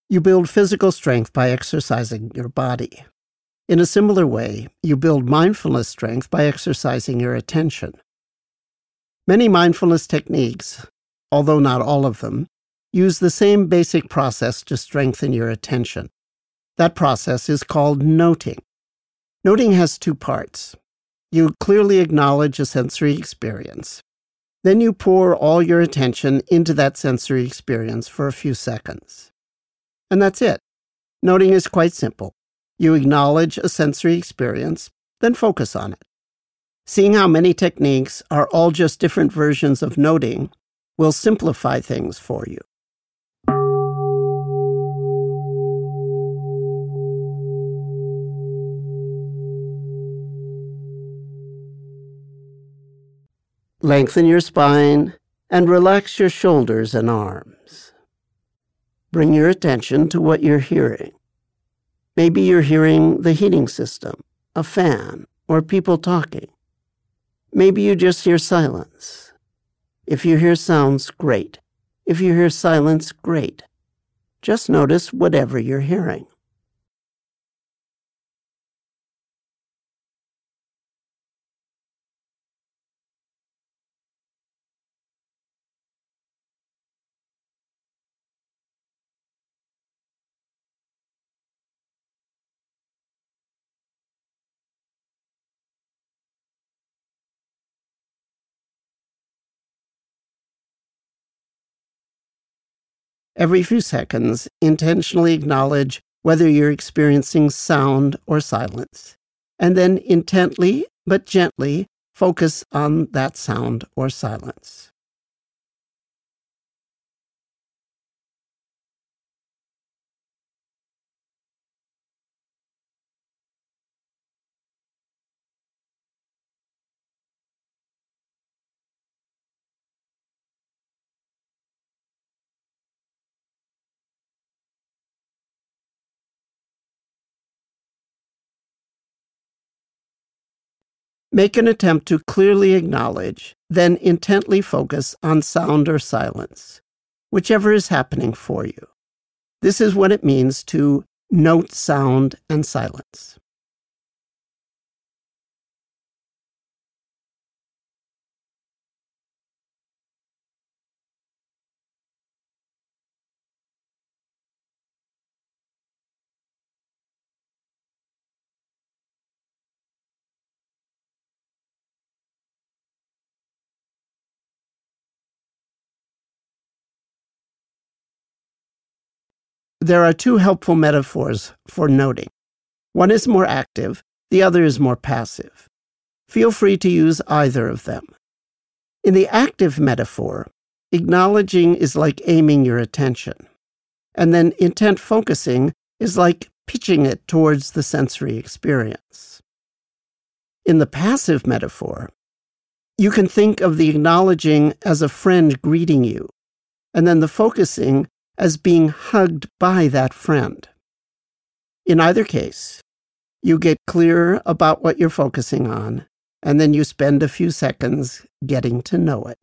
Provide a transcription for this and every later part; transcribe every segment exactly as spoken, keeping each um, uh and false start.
You build physical strength by exercising your body. In a similar way, you build mindfulness strength by exercising your attention. Many mindfulness techniques, although not all of them, use the same basic process to strengthen your attention. That process is called noting. Noting has two parts. You clearly acknowledge a sensory experience. Then you pour all your attention into that sensory experience for a few seconds. And that's it. Noting is quite simple. You acknowledge a sensory experience, then focus on it. Seeing how many techniques are all just different versions of noting will simplify things for you. Lengthen your spine and relax your shoulders and arms. Bring your attention to what you're hearing. Maybe you're hearing the heating system, a fan, or people talking. Maybe you just hear silence. If you hear sounds, great. If you hear silence, great. Just notice whatever you're hearing. Every few seconds, intentionally acknowledge whether you're experiencing sound or silence, and then intently but gently focus on that sound or silence. Make an attempt to clearly acknowledge, then intently focus on sound or silence, whichever is happening for you. This is what it means to note sound and silence. There are two helpful metaphors for noting. One is more active, the other is more passive. Feel free to use either of them. In the active metaphor, acknowledging is like aiming your attention, and then intent focusing is like pitching it towards the sensory experience. In the passive metaphor, you can think of the acknowledging as a friend greeting you, and then the focusing as being hugged by that friend. In either case, you get clearer about what you're focusing on, and then you spend a few seconds getting to know it.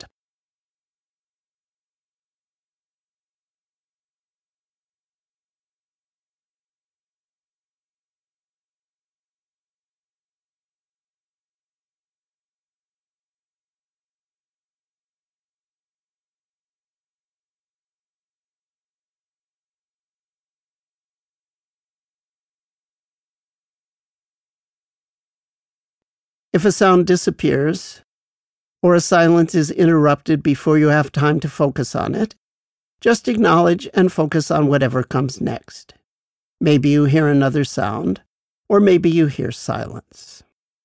If a sound disappears, or a silence is interrupted before you have time to focus on it, just acknowledge and focus on whatever comes next. Maybe you hear another sound, or maybe you hear silence.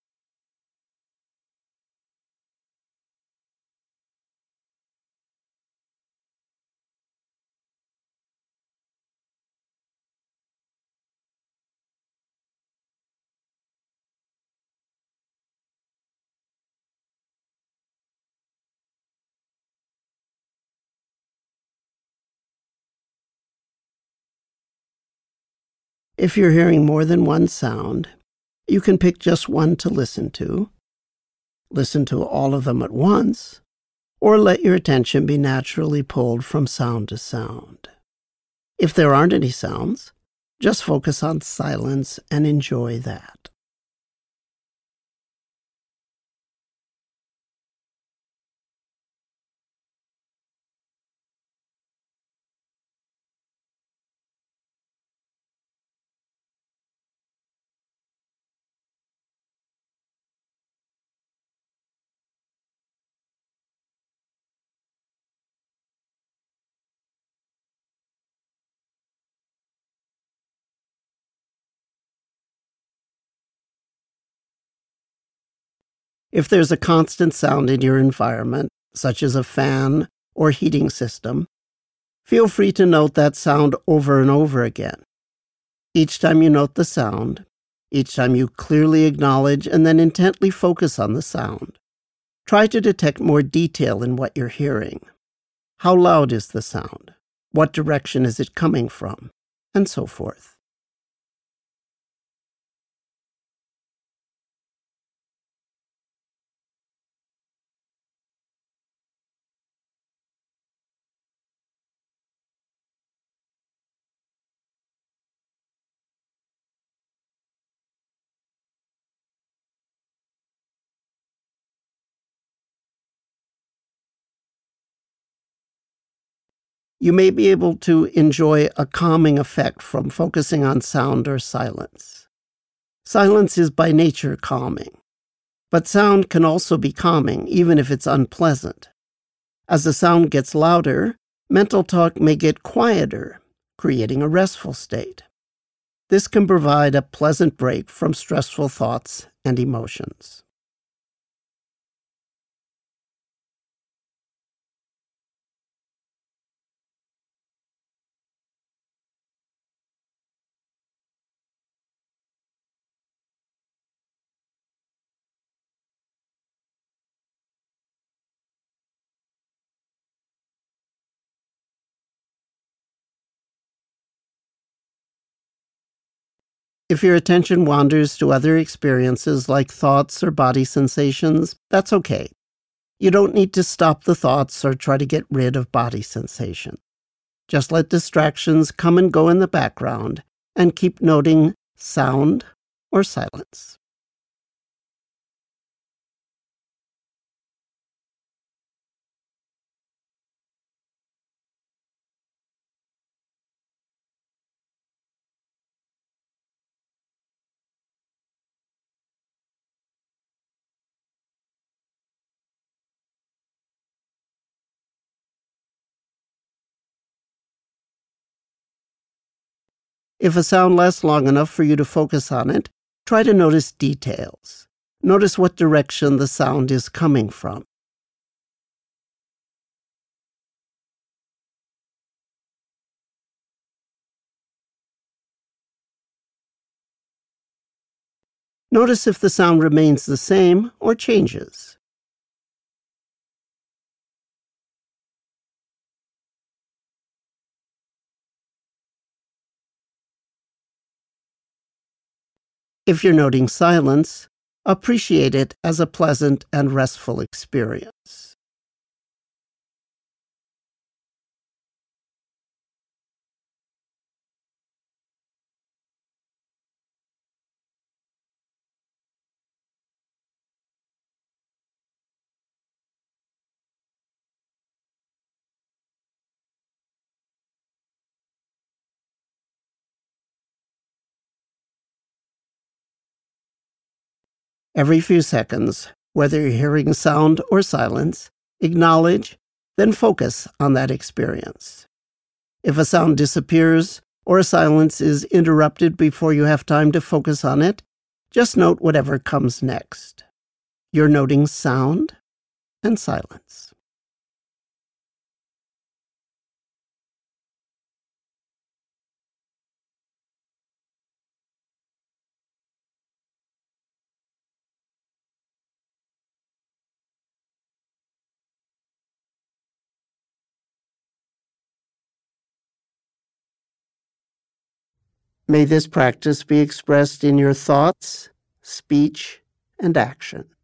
If you're hearing more than one sound, you can pick just one to listen to, listen to all of them at once, or let your attention be naturally pulled from sound to sound. If there aren't any sounds, just focus on silence and enjoy that. If there's a constant sound in your environment, such as a fan or heating system, feel free to note that sound over and over again. Each time you note the sound, each time you clearly acknowledge and then intently focus on the sound, try to detect more detail in what you're hearing. How loud is the sound? What direction is it coming from? And so forth. You may be able to enjoy a calming effect from focusing on sound or silence. Silence is by nature calming, but sound can also be calming even if it's unpleasant. As the sound gets louder, mental talk may get quieter, creating a restful state. This can provide a pleasant break from stressful thoughts and emotions. If your attention wanders to other experiences like thoughts or body sensations, that's okay. You don't need to stop the thoughts or try to get rid of body sensation. Just let distractions come and go in the background and keep noting sound or silence. If a sound lasts long enough for you to focus on it, try to notice details. Notice what direction the sound is coming from. Notice if the sound remains the same or changes. If you're noting silence, appreciate it as a pleasant and restful experience. Every few seconds, whether you're hearing sound or silence, acknowledge, then focus on that experience. If a sound disappears or a silence is interrupted before you have time to focus on it, just note whatever comes next. You're noting sound and silence. May this practice be expressed in your thoughts, speech, and action.